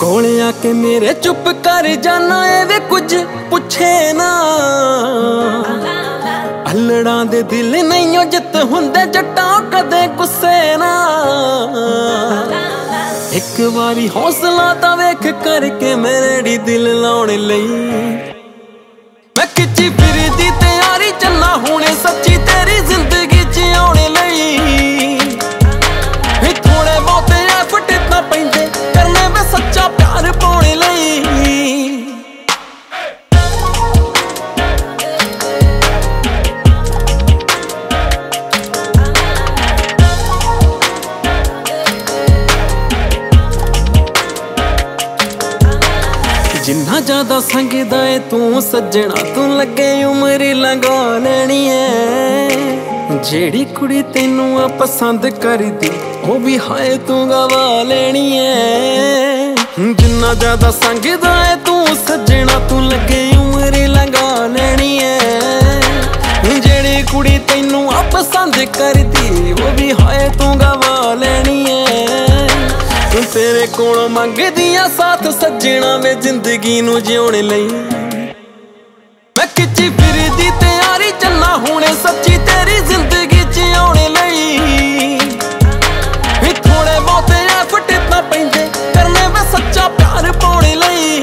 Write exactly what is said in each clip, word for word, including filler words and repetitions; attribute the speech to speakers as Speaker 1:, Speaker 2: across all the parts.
Speaker 1: ਕੋਲ ਆ ਕੇ ਮੇਰੇ ਚੁੱਪ ਕਰ ਜਾਣਾ ਏ ਵੇ ਕੁਝ ਪੁੱਛੇ ਨਾ। ਅਲੜਾਂ ਦੇ ਦਿਲ ਨਹੀਂ ਓ ਜਿੱਤ ਹੁੰਦੇ ਜੱਟਾਂ ਕਦੇ ਗੁੱਸੇ ਨਾ। ਇੱਕ ਵਾਰੀ ਹੌਸਲਾ ਤਾਂ ਵੇਖ ਕਰਕੇ ਮੇਰੇ ਢੀ ਦਿਲ ਲਾਉਣ ਲਈ। ਮੈਂ ਖਿੱਚੀ ਫਿਰਦੀ ਤਿਆਰੀ ਚੱਲਾਂ ਹੁਣੇ ਸੱਚੀ ਤੇਰੀ ਜ਼ਿੰਦਗੀ ਚ ਆਉਣ ਲਈ। ਥੋੜੇ ਬਹੁਤੇ ਐਫਰਟ ਤਾਂ ਪੈਂਦੇ ਕਰਨੇ ਮੈਂ ਸੱਚਾ ਪਿਆਰ ਪਾਉਣ ਲਈ। ਜਿੰਨਾ ਜ਼ਿਆਦਾ ਸੰਗਦਾ ਏ ਤੂੰ ਸੱਜਣਾ ਤੂੰ ਲੱਗੇ ਉਮਰ ਲੰਘਾ ਲੈਣੀ ਏ। ਜਿਹੜੀ ਕੁੜੀ ਤੈਨੂੰ ਆ ਪਸੰਦ ਕਰਦੀ ਉਹ ਵੀ ਹਾਏ ਤੂੰ ਗਵਾ ਲੈਣੀ ਏ। ਜਿੰਨਾ ਜ਼ਿਆਦਾ ਸੰਗਦਾ ਏ ਤੂੰ ਸੱਜਣਾ ਤੂੰ ਲੱਗੇ ਉਮਰ ਲੰਘਾ ਲੈਣੀ ਏ। ਜਿਹੜੀ ਕੁੜੀ ਤੈਨੂੰ ਆ ਪਸੰਦ ਕਰਦੀ ਉਹ ਵੀ ਹਾਏ ਤੂੰ ਗਵਾ ਲੈਣੀ ਏ। ਤੇਰੇ ਕੋਲੋਂ ਮੰਗਦੀਆਂ ਸਾਥ ਸੱਜਣਾ ਵੇ ਜ਼ਿੰਦਗੀ ਨੂੰ ਜਿਉਣ ਲਈ। ਮੈਂ ਖਿੱਚੀ ਫਿਰਦੀ ਤਿਆਰੀ ਚੱਲਾਂ ਹੁਣੇ ਸੱਚੀ ਤੇਰੀ ਜ਼ਿੰਦਗੀ ਚ ਆਉਣ ਲਈ। ਥੋੜੇ ਬਹੁਤੇ ਐਫਰਟ ਤਾਂ ਪੈਂਦੇ ਕਰਨੇ ਮੈਂ ਸੱਚਾ ਪਿਆਰ ਪਾਉਣ ਲਈ।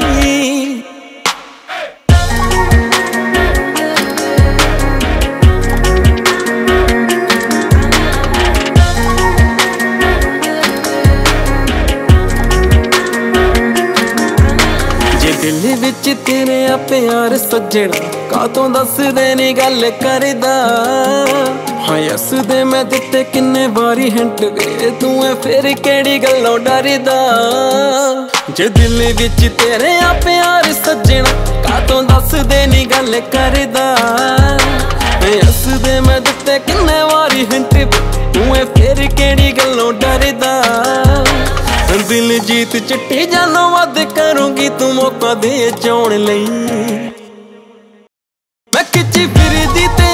Speaker 1: ਦਿਲ ਵਿੱਚ ਤੇਰੇ ਆ ਪਿਆਰ ਸੱਜਣਾ ਕਾਤੋਂ ਦੱਸਦੇ ਨੀ ਗੱਲ ਕਰਦਾ। ਹਾਂ ਹੱਸਦੇ ਮੈਂ ਦਿੱਤੇ ਕਿੰਨੇ ਵਾਰੀ ਹਿੰਟ ਵੇ ਤੂੰ ਐ ਫਿਰ ਕਿਹੜੀ ਗੱਲੋਂ ਡਰਦਾ। ਜੇ ਦਿਲ ਵਿੱਚ ਤੇਰੇ ਆ ਪਿਆਰ ਸੱਜਣਾ ਕਾਤੋਂ ਦੱਸਦੇ ਨੀ ਗੱਲ ਕਰਦਾ। ਹੱਸਦੇ ਮੈਂ ਦਿੱਤੇ ਕਿੰਨੇ ਵਾਰੀ ਹਿੰਟ ਵੇ ਤੂੰ ਐ ਫਿਰ ਕਿਹੜੀ ਗੱਲੋਂ ਡਰਦਾ। ਦਿਲ ਜੀਤ ਚਿੱਟੀ ਜਾਨੋਂ ਵੱਧ ਕਰੂੰਗੀ ਤੂੰ ਮੌਕਾ ਦੇ ਚਾਉਣ ਲਈ। ਮੈਂ ਖਿੱਚੀ ਫਿਰਦੀ ਤੇ